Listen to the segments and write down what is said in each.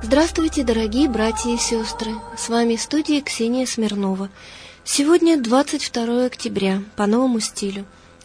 Здравствуйте, дорогие братья и сестры! С вами в студии Ксения Смирнова. Сегодня 22 октября по новому стилю,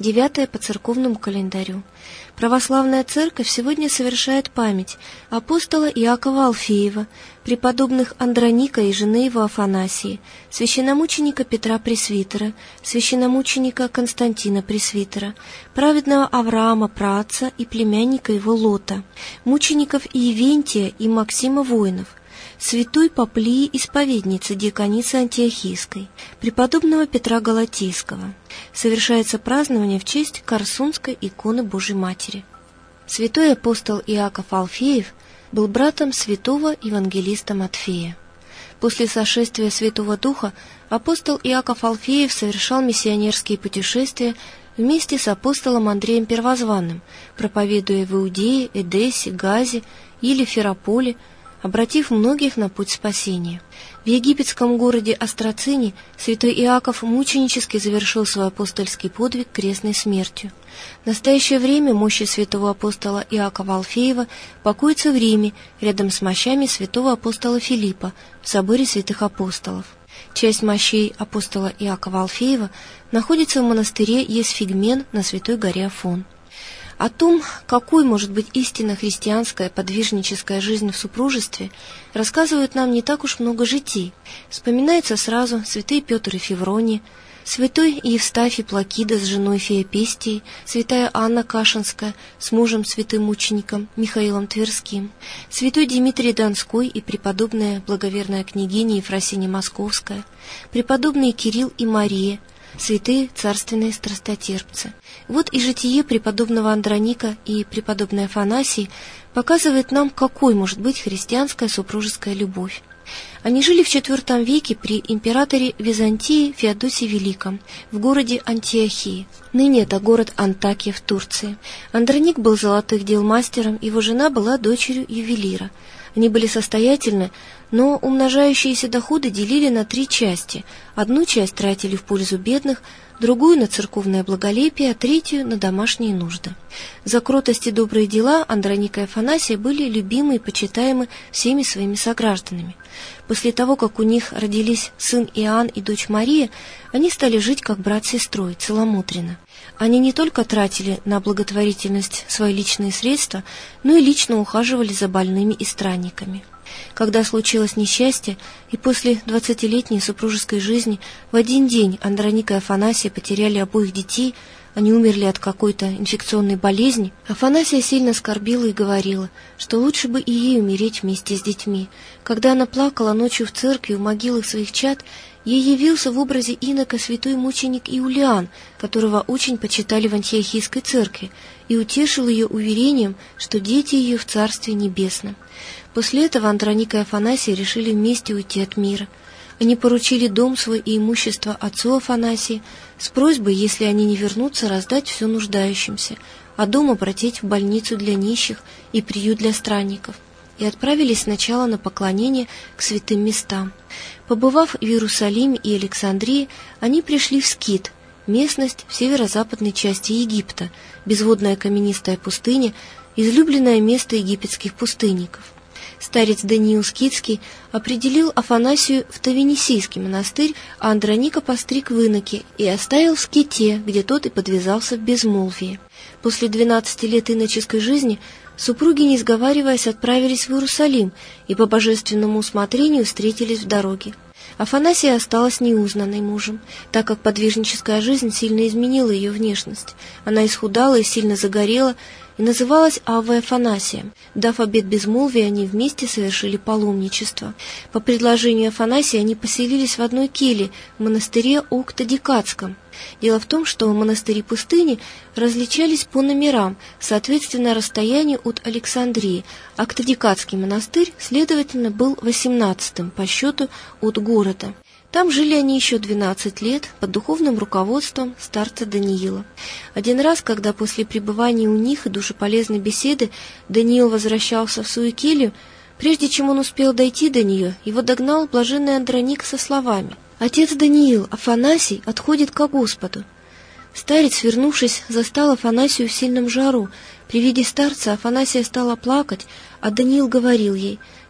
9 по церковному календарю. Православная Церковь сегодня совершает память апостола Иакова Алфеева, преподобных Андроника и жены его Афанасии, священномученика Петра Пресвитера, священномученика Константина Пресвитера, праведного Авраама праотца и племянника его Лота, мучеников Иевентия и Максима Воинов, святой Поплии исповедницы диаконицы Антиохийской, преподобного Петра Галатийского. Совершается празднование в честь Корсунской иконы Божьей Матери. Святой апостол Иаков Алфеев был братом святого евангелиста Матфея. После сошествия Святого Духа апостол Иаков Алфеев совершал миссионерские путешествия вместе с апостолом Андреем Первозванным, проповедуя в Иудее, Эдессе, Газе или Ферополе, обратив многих на путь спасения. В египетском городе Астрацине святой Иаков мученически завершил свой апостольский подвиг крестной смертью. В настоящее время мощи святого апостола Иакова Алфеева покоятся в Риме, рядом с мощами святого апостола Филиппа в соборе святых апостолов. Часть мощей апостола Иакова Алфеева находится в монастыре Есфигмен на Святой горе Афон. О том, какой может быть истинно христианская подвижническая жизнь в супружестве, рассказывают нам не так уж много житий. Вспоминаются сразу святые Петр и Феврония, святой Евстафий Плакида с женой Феопестией, святая Анна Кашинская с мужем святым мучеником Михаилом Тверским, святой Дмитрий Донской и преподобная благоверная княгиня Ефросиния Московская, преподобные Кирилл и Мария, святые царственные страстотерпцы. Вот и житие преподобного Андроника и преподобной Афанасии показывает нам, какой может быть христианская супружеская любовь. Они жили в IV веке при императоре Византии Феодосии Великом в городе Антиохии. Ныне это город Антакия в Турции. Андроник был золотых дел мастером, его жена была дочерью ювелира. Они были состоятельны, но умножающиеся доходы делили на 3 части. Одну часть тратили в пользу бедных, другую на церковное благолепие, а третью на домашние нужды. За кротость и добрые дела Андроник и Афанасия были любимы и почитаемы всеми своими согражданами. После того, как у них родились сын Иоанн и дочь Мария, они стали жить как брат с сестрой, целомудренно. Они не только тратили на благотворительность свои личные средства, но и лично ухаживали за больными и странниками. Когда случилось несчастье, и после 20-летней супружеской жизни в один день Андроник и Афанасия потеряли обоих детей, они умерли от какой-то инфекционной болезни, Афанасия сильно скорбила и говорила, что лучше бы и ей умереть вместе с детьми. Когда она плакала ночью в церкви у могилы своих чад, ей явился в образе инока святой мученик Иулиан, которого очень почитали в Антиохийской церкви, и утешил ее уверением, что дети ее в Царстве Небесном. После этого Андроник и Афанасия решили вместе уйти от мира. Они поручили дом свой и имущество отцу Афанасии с просьбой, если они не вернутся, раздать все нуждающимся, а дом обратить в больницу для нищих и приют для странников, и отправились сначала на поклонение к святым местам. Побывав в Иерусалиме и Александрии, они пришли в Скит, местность в северо-западной части Египта, безводная каменистая пустыня, излюбленное место египетских пустынников. Старец Даниил Скитский определил Афанасию в Тавенисийский монастырь, а Андроника постриг в иноке и оставил в Ските, где тот и подвязался в безмолвии. После 12 лет иноческой жизни супруги, не сговариваясь, отправились в Иерусалим и по божественному усмотрению встретились в дороге. Афанасия осталась неузнанной мужем, так как подвижническая жизнь сильно изменила ее внешность. Она исхудала и сильно загорела, и называлась Аввой Афанасием. Дав обет безмолвия, они вместе совершили паломничество. По предложению Афанасия они поселились в одной келье в монастыре Октодикатском. Дело в том, что монастыри пустыни различались по номерам, соответственно расстоянию от Александрии. Октодикатский монастырь, следовательно, был 18-м по счету от города. Там жили они еще 12 лет под духовным руководством старца Даниила. Один раз, когда после пребывания у них и душеполезной беседы Даниил возвращался в свою келью, прежде чем он успел дойти до нее, его догнал блаженный Андроник со словами: «Отец Даниил, Афанасий отходит ко Господу». Старец, вернувшись, застал Афанасию в сильном жару. При виде старца Афанасия стала плакать, а Даниил говорил ей: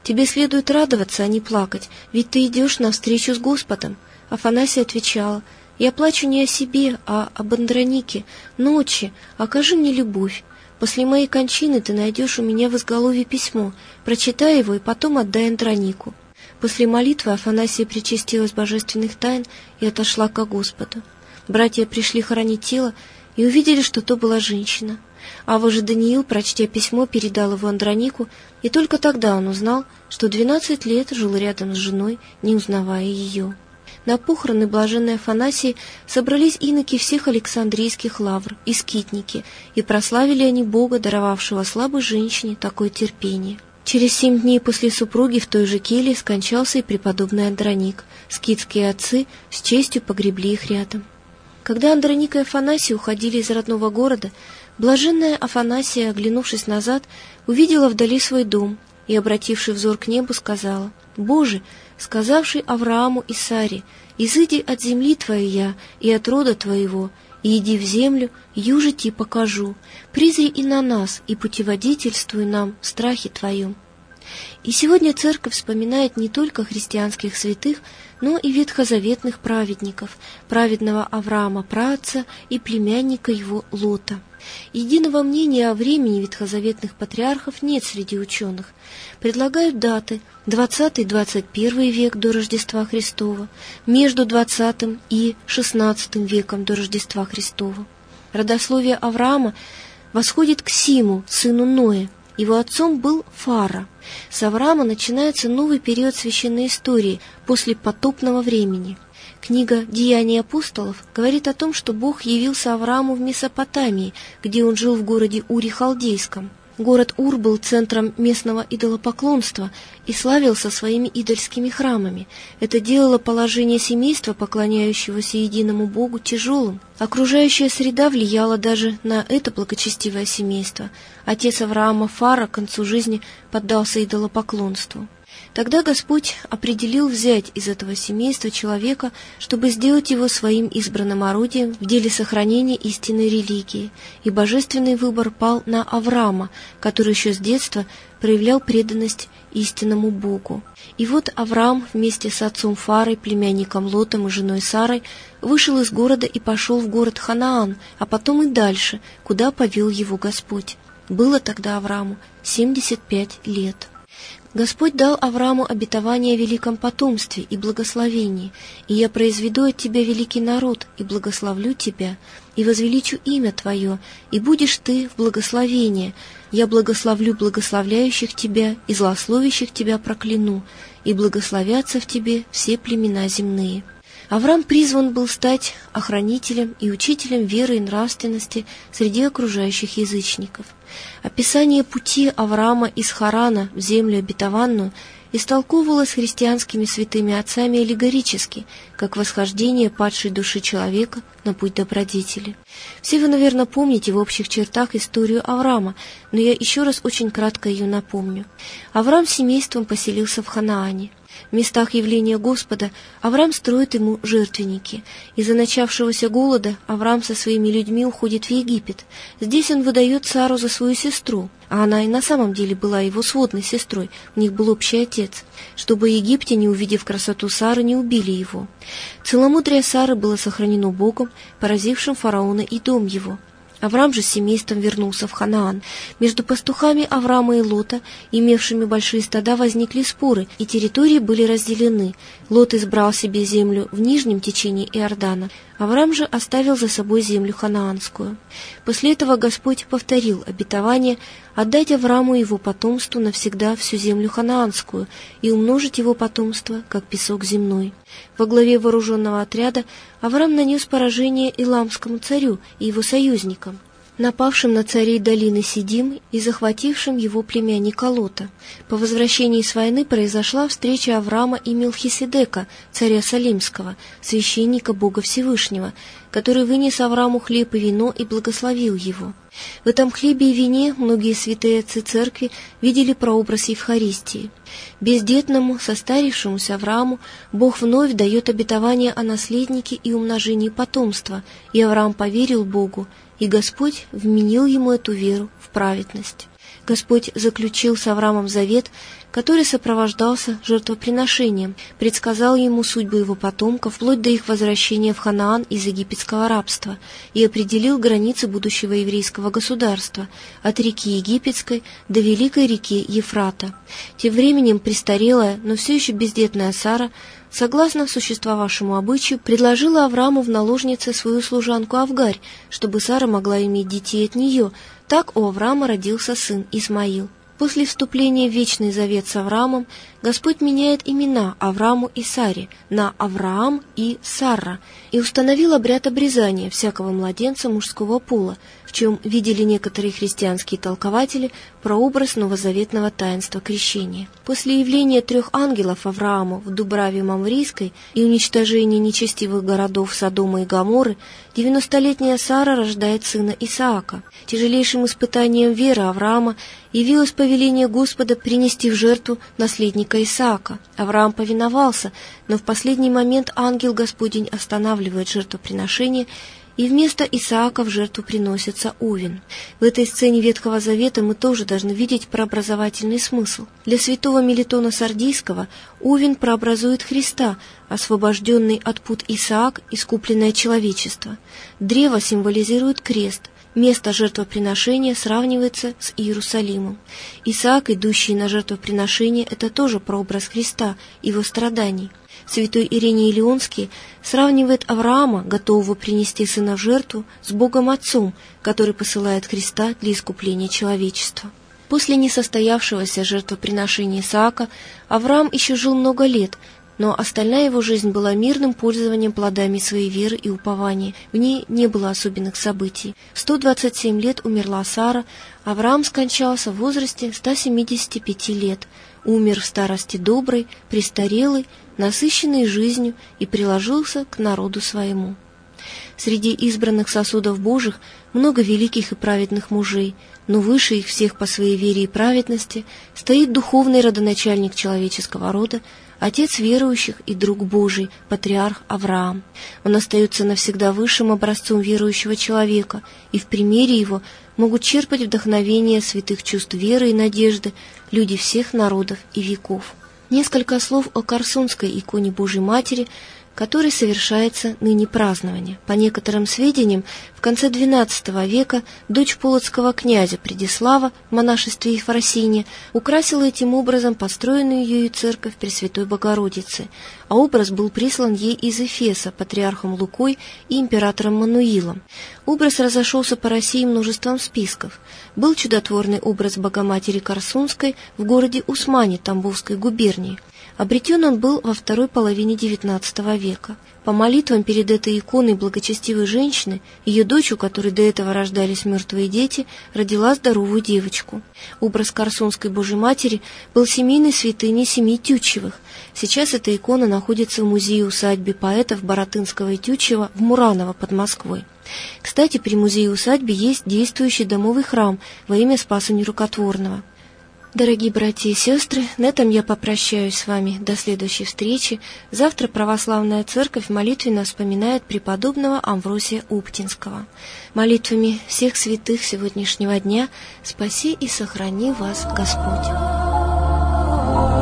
Тебе следует радоваться, а не плакать, ведь ты идешь навстречу с Господом». Афанасия отвечала: «Я плачу не о себе, а об Андронике. Ночи, окажи мне любовь. После моей кончины ты найдешь у меня в изголовье письмо, прочитай его и потом отдай Андронику». После молитвы Афанасия причастилась божественных тайн и отошла ко Господу. Братья пришли хоронить тело и увидели, что то была женщина. Ава же Даниил, прочтя письмо, передал его Андронику, и только тогда он узнал, что 12 лет жил рядом с женой, не узнавая ее. На похороны блаженной Афанасии собрались иноки всех Александрийских лавр и скитники, и прославили они Бога, даровавшего слабой женщине такое терпение. Через 7 дней после супруги в той же келье скончался и преподобный Андроник. Скитские отцы с честью погребли их рядом. Когда Андроник и Афанасий уходили из родного города, блаженная Афанасия, оглянувшись назад, увидела вдали свой дом и, обративший взор к небу, сказала: «Боже, сказавший Аврааму и Саре: изыди от земли твоей я и от рода твоего, и иди в землю, юже ти покажу, призри и на нас, и путеводительствуй нам в страхе твоем». И сегодня Церковь вспоминает не только христианских святых, но и ветхозаветных праведников, праведного Авраама праотца и племянника его Лота. Единого мнения о времени ветхозаветных патриархов нет среди ученых. Предлагают даты: 20-21 век до Рождества Христова, между 20 и 16 веком до Рождества Христова. Родословие Авраама восходит к Симу, сыну Ноя. Его отцом был Фара. С Авраама начинается новый период священной истории после потопного времени. Книга «Деяния апостолов» говорит о том, что Бог явился Аврааму в Месопотамии, где он жил в городе Уре Халдейском. Город Ур был центром местного идолопоклонства и славился своими идольскими храмами. Это делало положение семейства, поклоняющегося единому Богу, тяжелым. Окружающая среда влияла даже на это благочестивое семейство. Отец Авраама Фара к концу жизни поддался идолопоклонству. Тогда Господь определил взять из этого семейства человека, чтобы сделать его своим избранным орудием в деле сохранения истинной религии, и божественный выбор пал на Авраама, который еще с детства проявлял преданность истинному Богу. И вот Авраам вместе с отцом Фарой, племянником Лотом и женой Сарой вышел из города и пошел в город Ханаан, а потом и дальше, куда повел его Господь. Было тогда Аврааму 75 лет. Господь дал Аврааму обетование о великом потомстве и благословении: «И я произведу от тебя великий народ, и благословлю тебя, и возвеличу имя твое, и будешь ты в благословении. Я благословлю благословляющих тебя, и злословящих тебя прокляну, и благословятся в тебе все племена земные». Авраам призван был стать охранителем и учителем веры и нравственности среди окружающих язычников. Описание пути Авраама из Харана в землю обетованную истолковывалось христианскими святыми отцами аллегорически, как восхождение падшей души человека на путь добродетели. Все вы, наверное, помните в общих чертах историю Авраама, но я еще раз очень кратко ее напомню. Авраам с семейством поселился в Ханаане. В местах явления Господа Авраам строит ему жертвенники. Из-за начавшегося голода Авраам со своими людьми уходит в Египет. Здесь он выдает Сару за свою сестру, а она и на самом деле была его сводной сестрой, у них был общий отец, чтобы египтяне, увидев красоту Сары, не убили его. Целомудрие Сары было сохранено Богом, поразившим фараона и дом его. Авраам же с семейством вернулся в Ханаан. Между пастухами Авраама и Лота, имевшими большие стада, возникли споры, и территории были разделены. Лот избрал себе землю в нижнем течении Иордана, Авраам же оставил за собой землю ханаанскую. После этого Господь повторил обетование отдать Аврааму и его потомству навсегда всю землю ханаанскую и умножить его потомство, как песок земной. Во главе вооруженного отряда Авраам нанес поражение Иламскому царю и его союзникам, напавшим на царей долины Сидим и захватившим его племянника Лота. По возвращении с войны произошла встреча Авраама и Мелхиседека, царя Салимского, священника Бога Всевышнего, который вынес Аврааму хлеб и вино и благословил его. В этом хлебе и вине многие святые отцы церкви видели прообраз Евхаристии. Бездетному, состарившемуся Аврааму Бог вновь дает обетование о наследнике и умножении потомства, и Авраам поверил Богу, и Господь вменил ему эту веру в праведность. Господь заключил с Авраамом завет, который сопровождался жертвоприношением, предсказал ему судьбу его потомков вплоть до их возвращения в Ханаан из египетского рабства и определил границы будущего еврейского государства от реки Египетской до великой реки Ефрата. Тем временем престарелая, но все еще бездетная Сара, согласно существовавшему обычаю, предложила Аврааму в наложнице свою служанку Авгарь, чтобы Сара могла иметь детей от нее. Так у Авраама родился сын Исмаил. После вступления в Вечный Завет с Авраамом Господь меняет имена Аврааму и Саре на Авраам и Сарра и установил обряд обрезания всякого младенца мужского пола, в чем видели некоторые христианские толкователи прообраз новозаветного таинства крещения. После явления 3 ангелов Аврааму в Дубраве Мамрийской и уничтожения нечестивых городов Содома и Гоморры 90-летняя Сара рождает сына Исаака. Тяжелейшим испытанием веры Авраама явилось повеление Господа принести в жертву наследника Исаака. Авраам повиновался, но в последний момент ангел Господень останавливает жертвоприношение, и вместо Исаака в жертву приносится Овен. В этой сцене Ветхого Завета мы тоже должны видеть преобразовательный смысл. Для святого Мелитона Сардийского Овен прообразует Христа, освобожденный от пут Исаак, искупленное человечество. Древо символизирует крест. Место жертвоприношения сравнивается с Иерусалимом. Исаак, идущий на жертвоприношение, это тоже прообраз Христа, его страданий. Святой Ириней Леонский сравнивает Авраама, готового принести сына в жертву, с Богом Отцом, который посылает Христа для искупления человечества. После несостоявшегося жертвоприношения Исаака Авраам еще жил много лет, но остальная его жизнь была мирным пользованием плодами своей веры и упования. В ней не было особенных событий. В 127 лет умерла Сара, Авраам скончался в возрасте 175 лет. Умер в старости доброй, престарелый, насыщенный жизнью и приложился к народу своему. Среди избранных сосудов Божьих много великих и праведных мужей, но выше их всех по своей вере и праведности стоит духовный родоначальник человеческого рода, отец верующих и друг Божий, патриарх Авраам. Он остается навсегда высшим образцом верующего человека, и в примере его могут черпать вдохновение святых чувств веры и надежды люди всех народов и веков. Несколько слов о Корсунской иконе Божьей Матери, которой совершается ныне празднование. По некоторым сведениям, в конце XII века дочь полоцкого князя Предислава в монашестве Ефросинья украсила этим образом построенную ею церковь Пресвятой Богородицы, а образ был прислан ей из Эфеса патриархом Лукой и императором Мануилом. Образ разошелся по России множеством списков. Был чудотворный образ Богоматери Корсунской в городе Усмане Тамбовской губернии. Обретен он был во второй половине XIX века. По молитвам перед этой иконой благочестивой женщины, ее дочь, у которой до этого рождались мертвые дети, родила здоровую девочку. Образ Корсунской Божьей Матери был семейной святыней семьи Тютчевых. Сейчас эта икона находится в музее-усадьбе поэтов Баратынского и Тютчева в Мураново под Москвой. Кстати, при музее-усадьбе есть действующий домовый храм во имя Спаса Нерукотворного. Дорогие братья и сестры, на этом я попрощаюсь с вами до следующей встречи. Завтра Православная Церковь молитвенно вспоминает преподобного Амвросия Уптинского. Молитвами всех святых сегодняшнего дня спаси и сохрани вас Господь.